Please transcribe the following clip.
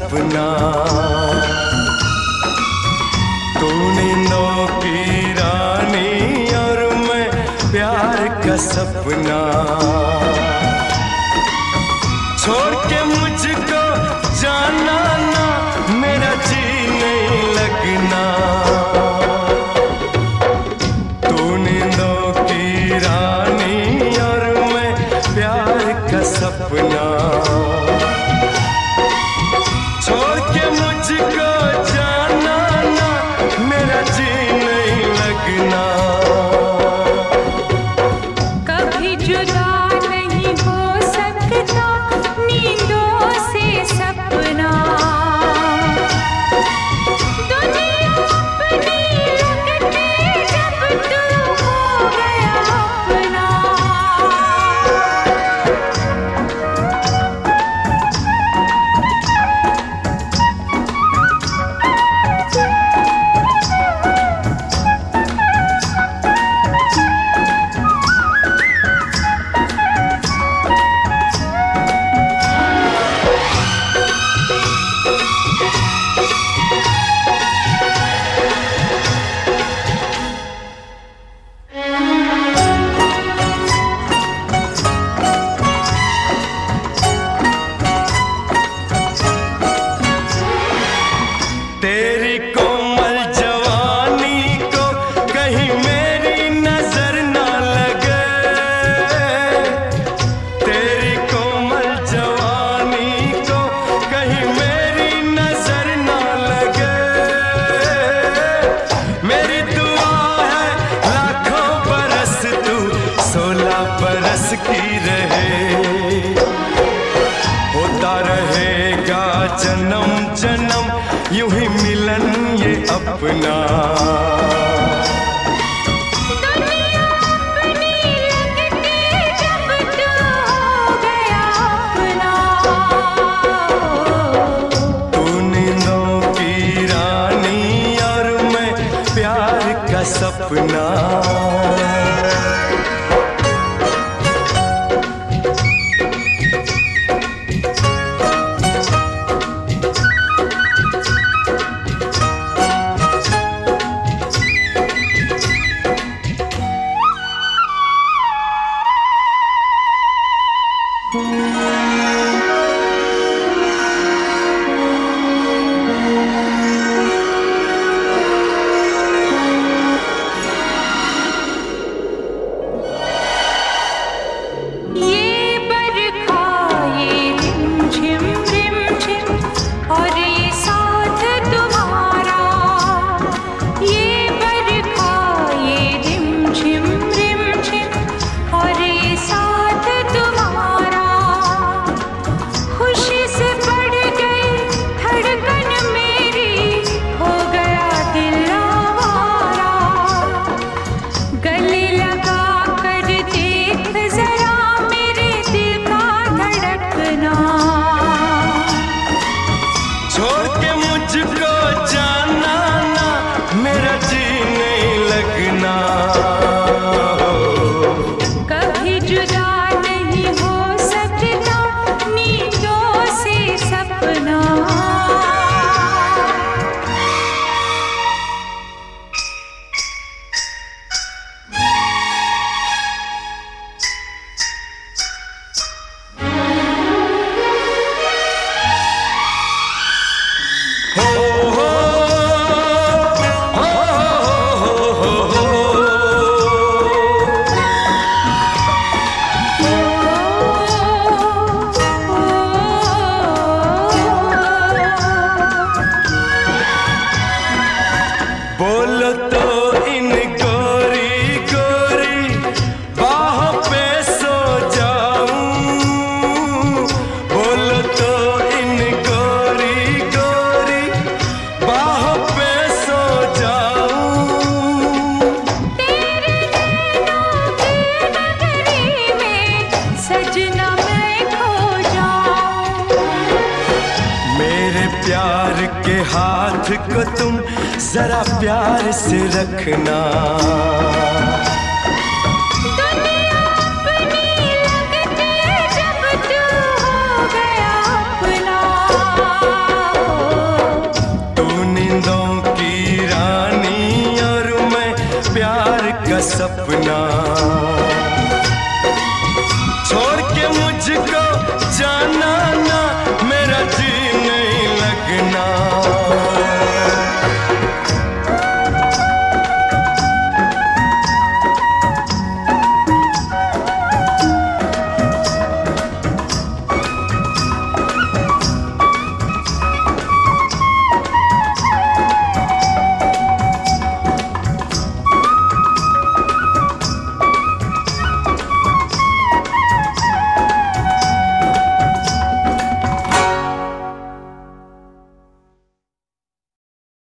सपना, तू नींदों की रानी और मैं प्यार का सपना। छोड़ के मुझको जाना ना, मेरा जी नहीं लगना। तू नींदों की रानी और मैं प्यार का सपना। छोड़ के मुझको जाना ना, मेरा जी नहीं लगना। कभी जुदा नहीं हो सकता नींदों से सपना। दुनिया अपनी लगती जब तू हो गया अपना। तेरी कोमल जवानी को कहीं मेरी नजर ना लगे। तेरी कोमल जवानी को कहीं मेरी नजर ना लगे। मेरी दुआ है लाखों बरस तू 16 बरस की रहे। होता रहेगा जन्म जन्म यूं ही मिलन ये अपना। दुनिया अपनी लगती जब तू हो गया अपना। तू नींदों की रानी और मैं प्यार का सपना। ये बरखा ये रिमझिम रिमझिम और ये साथ तुम्हारा। ये बरखा ये रिमझिम रिमझिम और ये साथ तुम्हारा। खुशी से बढ़ गई धड़कन मेरी, हो गया दिल आवारा। गले लगा कर देख जरा मेरे दिल का धड़कना। छोड़ के मुझको जाना ना, मेरा जी नहीं लगना। कभी जुदा नहीं हो सकता नींदों से सपना। हो हो हो हो हो हो। बोलो तो इन गोरी गोरी बाहों पे सो जाऊं। बोलो तो इन गोरी गोरी बाहों पे सो जाऊं। तेरे नैनों की नगरी में सजना मैं खो जाऊं। मेरे प्यार के हाथ को तुम जरा प्यार से रखना। दुनिया अपनी लगती जब तू हो गया अपना। बूंदों की रानी और मैं प्यार का सपना।